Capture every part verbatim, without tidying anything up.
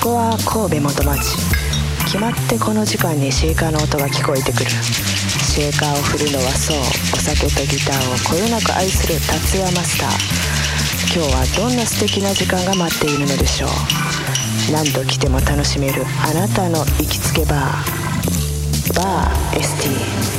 こは神戸元町。決まってこの時間にシェーカーの音が聞こえてくる。シェーカーを振るのはそう、お酒とギターをこよなく愛する達也マスター。今日はどんな素敵な時間が待っているのでしょう。何度来ても楽しめるあなたの行きつけバー、バー エスティー。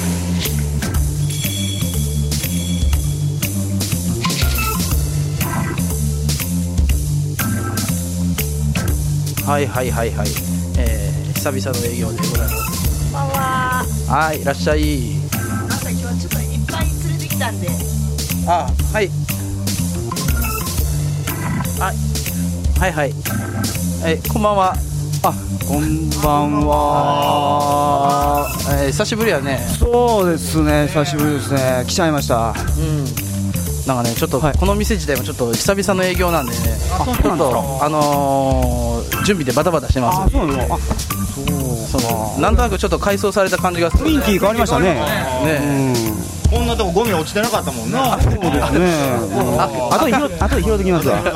はいはいはいはい、えー、久々の営業でございます。 こんばんは。 はい、いらっしゃい。 まさ今日はちょっといっぱい連れてきたんで。 あ、はいあ、はいはい、えー、こんばんは。あ、こんばんは、えー、久しぶりやね。 そうですね、久しぶりですね。来ちゃいました。 うん、なんかね、ちょっとこの店自体もちょっと久々の営業なんでね、 あ、そうなんですか。 あのー、準備でバタバタしてます。 あ、そうなの。あ、 そうそう、なんとなくちょっと改装された感じがする、ね、 雰囲気変わりましたね。 ね、 うん、こんなとこゴミ落ちてなかったもんね。 そうですね。あとで拾あとで拾ってきますわ。はい。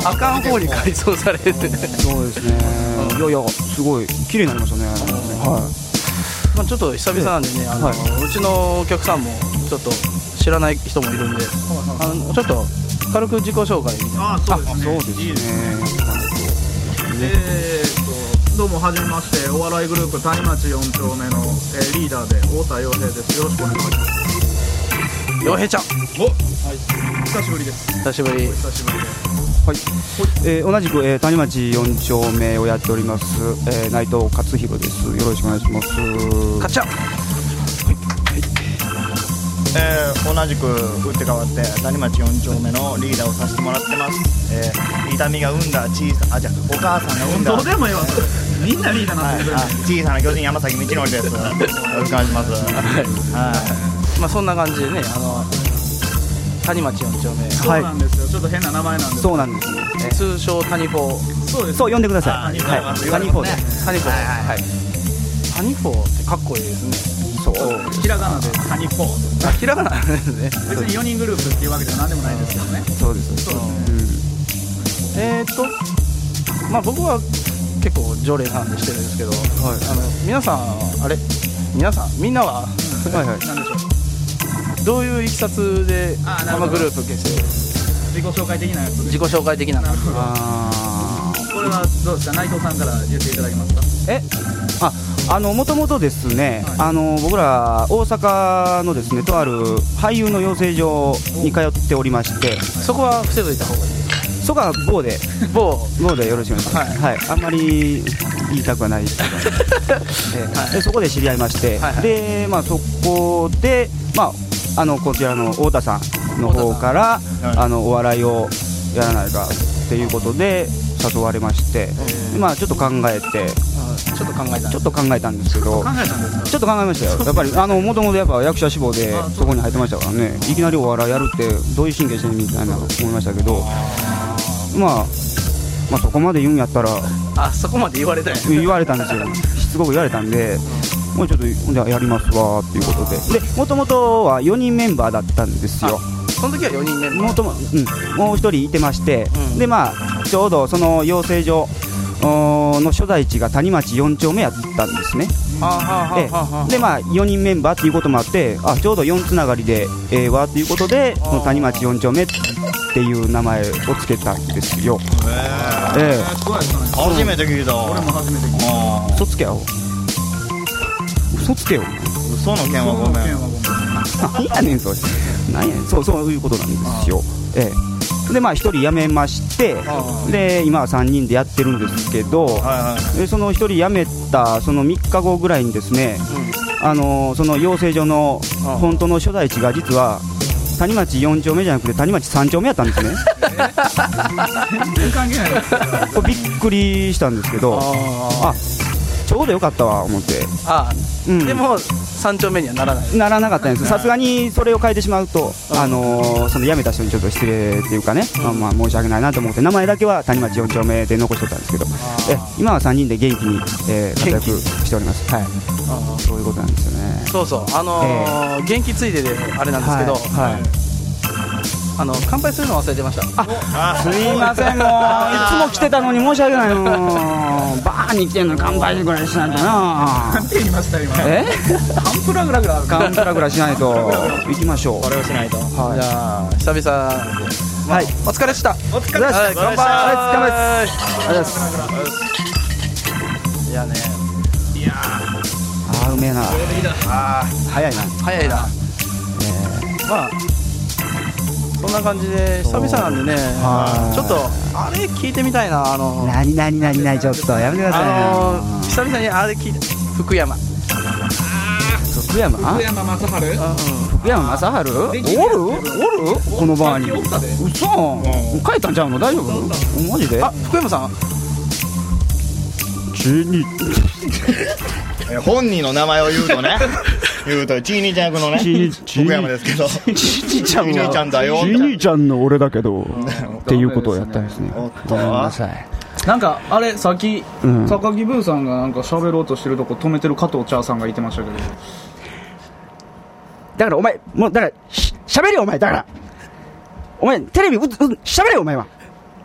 あかん方に改装されてて、 そうですね。いやいや、すごい綺麗になりましたね。はい。 まあちょっと久々なんでね、あの、はい、うちのお客さんもちょっと知らない人もいるんで、あのちょっと軽く自己紹介みたいな。 あ、そうですね。 そうですね。いいですね。 えーとどうもはじめまして、お笑いグループ谷町よん丁目の、えー、リーダーで太田洋平です。よろしくお願いします。 洋平ちゃん。 お、はい、久しぶりです。 久しぶり。 久しぶりです。 はい、えー、同じく、えー、谷町よん丁目をやっております、えー、内藤勝弘です。よろしくお願いします。 かっちゃん。 えー、同じく打って変わって谷町よん丁目のリーダーをさせてもらってます。えー、痛みが生んだ小さあじゃお母さんが生んだどうでもいいわみんなリーダーなんてくれる、 はい、小さな巨人山崎道則です。よろしくお願いします。はい、 まあそんな感じでね、あの谷町よん丁目、 そうなんですよ、ちょっと変な名前なんです。 そうなんですね、 えー、通称谷フォー。 そうです、 そう呼んでください。 はい、 谷フォーで谷フォー、はい、谷フォーってかっこいいですね。 そう、 ひらがなでカニフォー。 あ、ひらがなですね。 別によにんグループっていうわけでは何でもないですけどね。 そうです。 そうですね。 えーっとまあ僕は結構常連なんでしてるんですけど、はい、あの皆さんあれ皆さんみんなは、うん、はいはい、 何でしょう、どういういきさつでこのグループ結成？ 自己紹介的なやつで。 自己紹介的な。 あこれはどうですか、内藤さんから言っていただけますか。 えああのもともとですね、はい、あの僕ら大阪のですねとある俳優の養成所に通っておりまして、 そこは伏せといた方がいいですか。 そこは某で某某でよろしくお願いします。はい、はい、あんまり言いたくはないですけど、えーはい、でそこで知り合いまして、はいはい、でまあそこでまああのこちらの太田さんの方から、はい、あのお笑いをやらないかっていうことで誘われまして、まあちょっと考えて。 ちょっと考えたちょっと考えたんですけど、 考えたんですか。 ちょっと考えましたよ。やっぱりあの元々やっぱ役者志望でそこに入ってましたからね。いきなりお笑いやるってどういう神経してるみたいな思いましたけど、まあまあそこまで言うんやったら、 あそこまで言われたん言われたんですよ。しつこく言われたんで、もうちょっとじゃあやりますわっていうことで、で元々はよにんメンバーだったんですよ。 その時はよにんメンバー。 もとも、うん、もうひとりいてまして、うん、でまあちょうどその養成所の所在地が谷町よん丁目やったんですね。でまあよにんメンバーっていうこともあって、あちょうどよんつながりでええわっていうことでこの谷町よん丁目っていう名前をつけたんですよ。 へえ、初めて聞いた。 俺も初めて聞いた。 嘘つけよ、嘘つけよ、 嘘の件はごめん。 何やねんそれ、何やねん、そうそういうことなんですよ。ええでまあ、ひとり辞めまして、で今はさんにんでやってるんですけど、はいはい、でそのひとり辞めたそのみっかごぐらいにですね、うん、あのその養成所の本当の所在地が実は谷町よん丁目じゃなくて谷町さん丁目やったんですね。 全然関係ないです。 これびっくりしたんですけど、あちょうどよかったわ思って。 あ、うん、でもさん丁目にはならないならなかったんです。さすがにそれを変えてしまうと、あのー、その辞めた人にちょっと失礼っていうかね、うん、まあ、まあ申し訳ないなと思って名前だけは谷町よん丁目で残しとったんですけど、え今はさんにんで元気に、えー、活躍しております。はい、あそういうことなんですよね。 そうそう、あのーえー、元気ついでであれなんですけど、はいはい、 あの乾杯するの忘れてました。 あ、すいません、もういつも来てたのに申し訳ないの。バーに来てんのに乾杯ぐらいしないとな。 なんて言いました今。 え？ カンプラグラグラ。 カンプラぐらいしないと行きましょう。 これをしないと。 はい、 じゃあ久々、まあ、はい、お疲れでした。 お疲れでした。 はい、乾杯。 はい、お疲れ様です。ありがとうございます。 いやね、 いやあー、うめえな。 あ早いな。 早いな。 えまあそんな感じで久々なんでね、 はいちょっとあれ聞いてみたいな。あのー、なになになになに、ちょっとやめてくださいよ。 あのー、久々にあれ聞いて、福山福山福山雅治。 福山雅治おるおるこのバーに。うそ、帰ったんちゃうの？大丈夫？マジで？ あ、福山さんチーニ本人の名前を言うとね言うとチーニーちゃん役のねチーニー福山ですけど、 チーニーちゃんはチーニーちゃんだよチーニーちゃんの俺だけどっていうことをやったんですね。 おっとごめんなさい。 なんかあれさっき、 うん、 高木ブーさんがなんか喋ろうとしてるとこ止めてる加藤茶さんがいてましたけど。 だからお前もうだからしゃべれよお前。だからお前テレビううしゃべれよお前は。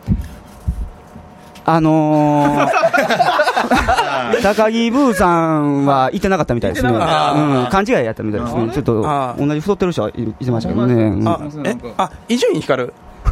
あのー、高木ブーさんはいてなかったみたいですね。うん、勘違いやったみたいですね。ちょっと同じ太ってる人はいてましたけどね。うん、 あ、え、あ、伊集院光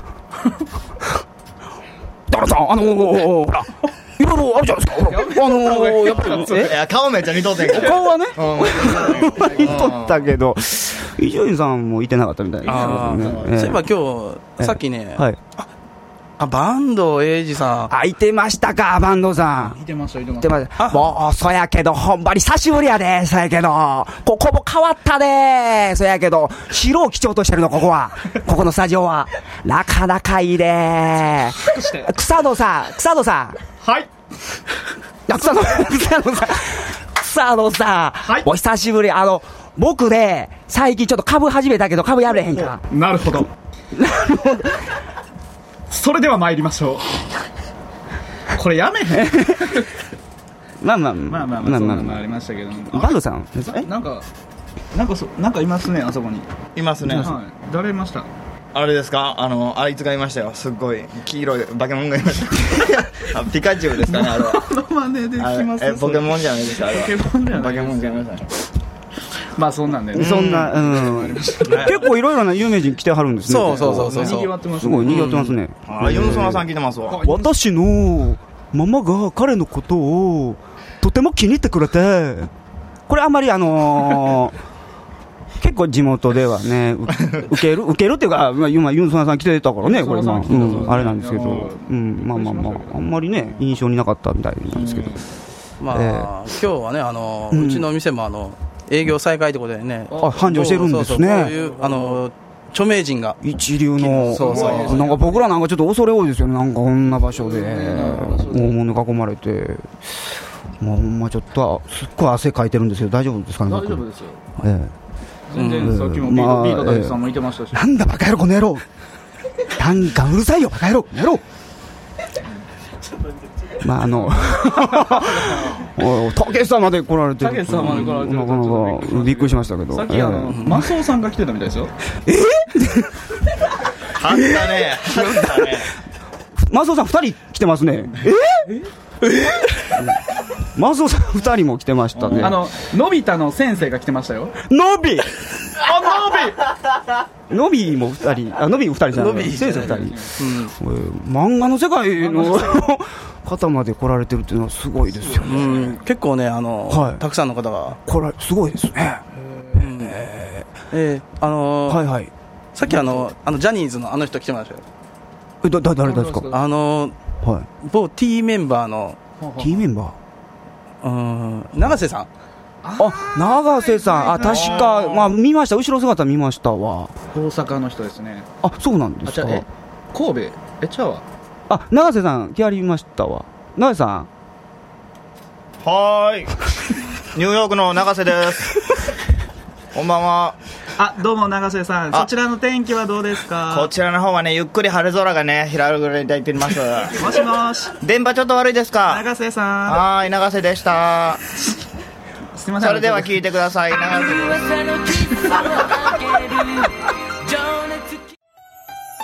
だからさ、あのー、ほらいろいろあるじゃないですか。あのー、やっぱりいや顔めっちゃ似とってんから顔はね、 うん、 似とったけど伊集院さんもいてなかったみたいですね。 そういえば今日さっきね、 はい、 あ、坂東英二さん。 あ、いてましたか、坂東さん。 いてました、いてまいてました。もう、そやけど、ほんまに久しぶりやで、そやけど。ここも変わったで、そやけど、白を基調としてるの、ここは。ここのスタジオは。なかなかいいで。草野さん、草野さん。 はい。 草野、草野さん。草野さん。はい。お久しぶり。あの、僕ね、最近ちょっと株始めたけど、株やれへんか。 なるほど。なるほど。それでは参りましょう。これやめへん。 まあまあまあまあまあ、そんなのありましたけど。 バンドさん。 え、なんかなんかそなんかいますね、あそこに。 いますね。 はい。誰いました？ あれですか、あのあいつがいましたよ。すっごい黄色いバケモンがいましたピカチュウですかね、あれは。 モノマネできます。 え、ポケモンじゃないですか、あれは。 ポケモンじゃない。 バケモンがいましたね。 まあそんなんでね。 そんな、うん、結構いろいろな有名人来てはるんですね。 そうそうそうそう。 賑わってます。 すごい賑わってますね。 あ、ヨンソナさん来てますわ。 私のママが彼のことをとても気に入ってくれて、これあんまりあのー、結構地元ではね、受ける受けるっていうか、まあ、今ユンソナさん来てたからね、これまあ、うん、あれなんですけど、うん、まあまあまああんまりね印象になかったみたいなんですけど。 まあ、えー、今日はね、あの、うん、うちの店もあの営業再開ということでね、 あ、繁盛してるんですね。 そうそう、こういうあの著名人が一流の、 そうそう、 なんか僕らなんかちょっと恐れ多いですよね。なんかこんな場所で大物に囲まれて、もうほんまちょっとすっごい汗かいてるんですよ。大丈夫ですかね。 大丈夫ですよ。 ええ、全然さっきもビートビート大地さんもいてましたし。 なんだバカ野郎この野郎。なんかうるさいよバカ野郎野郎。まああのたけしさんまで来られて、 たけしさんまで来られて、 なかなかびっくりしましたけど。 さっきあのマスオさんが来てたみたいですよ。 え？ はったね、はったね。 マスオさんふたり来てますね。え？え？マスオさんふたりも来てましたね。 あののび太の先生が来てましたよ。 のび。 あ、のび。 のびもふたり、あ、のびふたりじゃない。先生ふたり。漫画の世界の方まで来られてるっていうのはすごいですよね。 うん、結構ね、あの、はい、たくさんの方がこれすごいですね。 えー、えー、あのー、 はいはい。 さっきあのあのジャニーズのあの人来てましたよ。 え、だ誰ですか？ あのー、はい、某 T メンバーの T メンバー、うん、永瀬さん。 あ、永瀬さん、あ、確か、まあ見ました、後ろ姿見ましたわ。 大阪の人ですね。 あ、そうなんですか。 え、神戸、え、ちゃうわ。 あ、永瀬さん来はりましたわ。永瀬さん。 はーい。ニューヨークの永瀬です。こんばんは。 あ、どうも永瀬さん。そちらの天気はどうですか？ こちらの方はね、ゆっくり晴れ空がね、広がりています。 もしもし。 電波ちょっと悪いですか？ 永瀬さん。 はーい、永瀬でした。 すみません。 それでは聞いてください。永瀬です。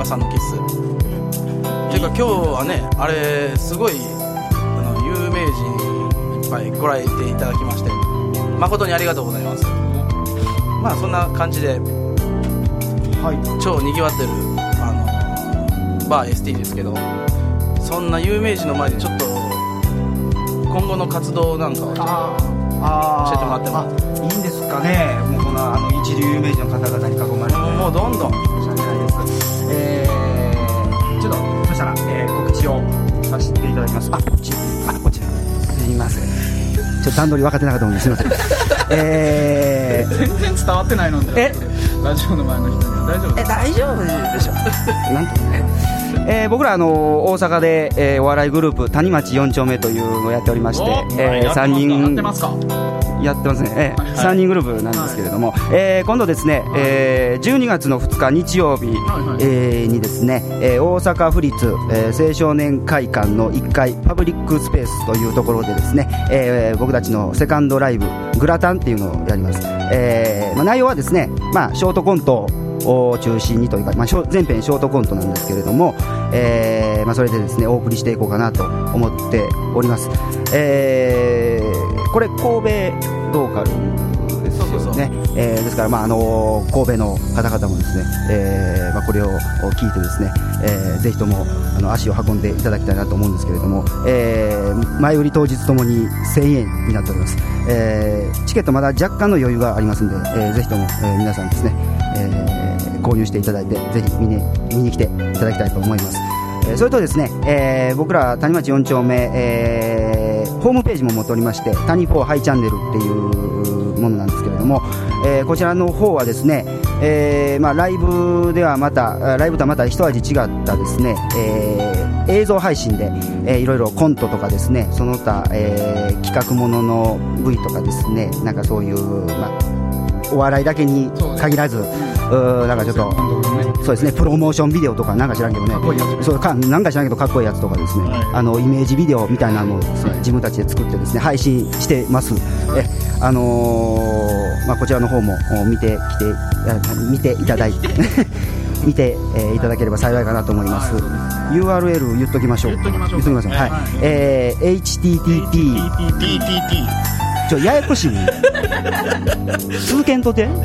朝のキッスていうか今日はねあれすごいあの有名人いっぱい来られていただきまして誠にありがとうございます。まあそんな感じで、はい、超にぎわってるあのバー エスティー ですけど、そんな有名人の前でちょっと今後の活動なんかをちょっと教えてもらってもいいんですかね。もうこのあの一流有名人の方々に囲まれてもうどんどん申し訳ないです。えー、ちょっとそしたら、えー、告知をさせていただきます。あ、こっちあこっちすいません、ちょっと段取り分かってなかったのですいませんえー、 全然伝わってないのでえラジオの前の人には大丈夫ですか？ え大丈夫でしょなんとねえー、僕らあの大阪で、えー、お笑いグループ谷町よん丁目というのをやっておりまして、えー、さんにんやってますか？ やってますね、えーはい、さんにんグループなんですけれども、はい、えー、今度ですね、はい、えー、じゅうにがつのふつか日曜日、はいはい、えー、にですね、えー、大阪府立、えー、青少年会館のいっかいパブリックスペースというところでですね、えー、僕たちのセカンドライブグラタンっていうのをやります。えーまあ、内容はですね、まあ、ショートコントを中心にというか、まあ、全編ショートコントなんですけれども、えーまあ、それでですねお送りしていこうかなと思っております。えー、これ神戸ローカルですよね。そうそうそう、えー、ですから、まああのー、神戸の方々もですね、えーまあ、これを聞いてですね、えー、ぜひともあの足を運んでいただきたいなと思うんですけれども、えー、前売り当日ともにせんえんになっております。えー、チケットまだ若干の余裕がありますので、えー、ぜひとも、えー、皆さんですね、えー、購入していただいてぜひ見に、見に来ていただきたいと思います。えー、それとですね、えー、僕ら谷町よん丁目、えー、ホームページも持っておりまして谷フォーハイチャンネルっていうものなんですけれども、えー、こちらの方はですね、えーまあ、ライブではまたライブとはまた一味違ったですね、えー、映像配信で、えー、いろいろコントとかですねその他、えー、企画ものの ブイ とかですねなんかそういう、まあ、お笑いだけに限らずなんかちょっとそうですねプロモーションビデオとかなんか知らんけどねそうかなんか知らんけどかっこいいやつとかですね、はい、あのイメージビデオみたいなのをですね、はい、自分たちで作ってですね配信してます。えあのーまあ、こちらの方も見てきて見ていただいて見て、えー、いただければ幸いかなと思います。はい、ユーアールエル 言っときましょう。言っときましょう。言っときましょう。はい。はい、えー、エイチティーティーピー ちょややこしいね続けんとて、はい、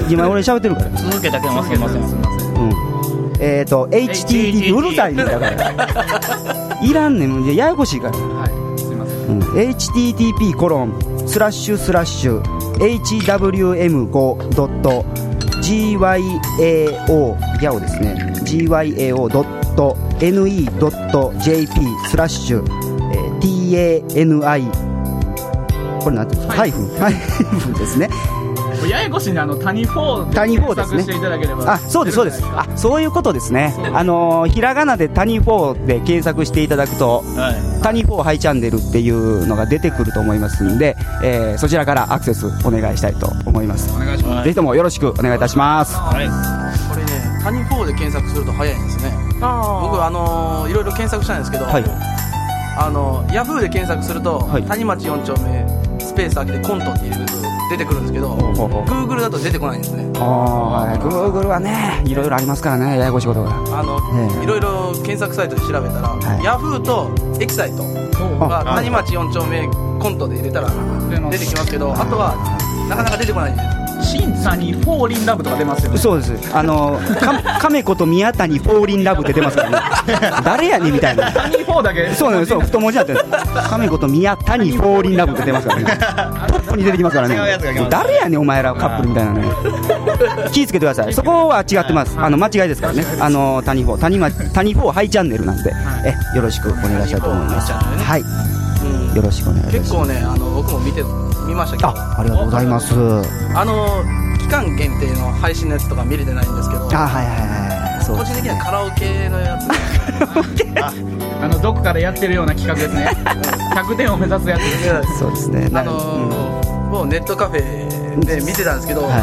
今俺喋ってるから続けだけ忘れません。すみません。うん。 えっ、ー、と エイチティーティーピー うるさいねだからいらんねんややこしいから。はい。すみません。うん、エイチティーティーピー コロンスラッシュスラッシュ エイチダブリューエムファイブ ドット ジーワイエーオー ギャオですね ジーワイエーオー ドット ネット ドット ジェーピー スラッシュ ティーエーエヌアイ これなんていうのハイフンハイフンですね。 ややこしいねあの谷フォーで検索していただければ、ね、 あそうですそうですあそういうことですね。あのー、ひらがなで谷フォーで検索していただくと、はい、谷フォーハイチャンネルっていうのが出てくると思いますんで、えー、そちらからアクセスお願いしたいと思います。お願いします。ぜひともよろしくお願いいたします。はい、 これね谷フォーで検索すると早いんですね。あ僕あのー、いろいろ検索したんですけど、はい、あのヤフーで検索すると、はい、谷町よん丁目スペース開けてコントって入れると出てくるんですけど Google だと出てこないんですね。 あ Google はねいろいろありますからねややこしいことがあの、 えー、いろいろ検索サイトで調べたら、はい、ヤフーとエキサイトが谷町よん丁目コントで入れたら出てきますけどあとはなかなか出てこないんです。 新谷フォーリンラブとか出ますよね。 そうですあの亀子と宮谷フォーリンラブって出ますからね誰やねんみたいな谷フォーだけそうねそう太文字になってる亀子と宮谷フォーリンラブって出ますからねトップに出てきますからね誰やねんお前らカップルみたいなね気ぃつけてください。そこは違ってますあの間違いですからねあの谷フォー谷ま谷フォーハイチャンネルなんでえよろしくお願いしたいと思います。はい、うん、よろしくお願いします。 結構ねあの僕も見て見ましたけどあ, ありがとうございます。 あの期間限定の配信のやつとか見れてないんですけどあはいはいはいそう、ね、 個人的にはカラオケのやつあ, あのどこかでやってるような企画ですねひゃくてんを目指すやつですそうですねあのーうん、もうネットカフェで見てたんですけど、はい、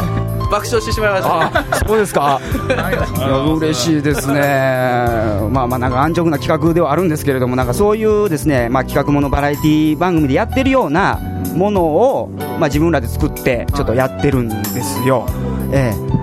爆笑してしまいましたあそうですかいや嬉しいですねまあまあなんか安直な企画ではあるんですけれどもなんかそういうですね、まあ、企画ものバラエティ番組でやってるようなものを、まあ、自分らで作ってちょっとやってるんですよ、ええ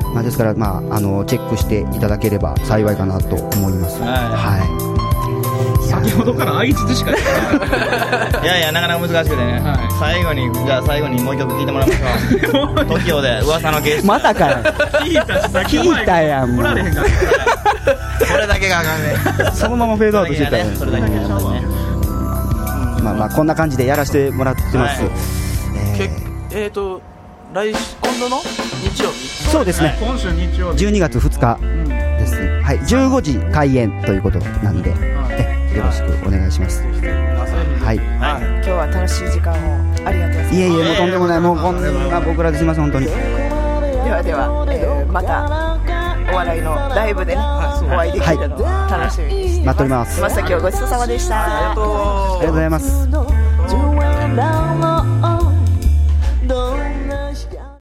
まあ、ですから、まあ、あのチェックしていただければ幸いかなと思います。 はい、 はい先ほどから相槌しか言ってない。 いやいや、なかなか難しくてね、はい、最後に、じゃあ最後にもう一曲聴いてもらいましょう。トキオで噂のゲスト。 またかよ。聞いたし、聞いたやん、もう。これだけがあかんね。 そのままフェードアウトしてたよね。 それだけがね。 まあまあ、こんな感じでやらせてもらってます。 はい、えー、えーと、来今度の日曜日。 そうですね。 今週日曜日。 じゅうにがつふつかです。はい、じゅうごじ開演ということなんで、えよろしくお願いします。はい。 今日は楽しい時間をありがとうございます。 いえいえ、もうとんでもない、もうこんな僕らですいません本当に。 ではでは、えー、またお笑いのライブでね、お会いできるのを楽しみにして待っております。 まさきをごちそうさまでした。 ありがとう。 ありがとうございます。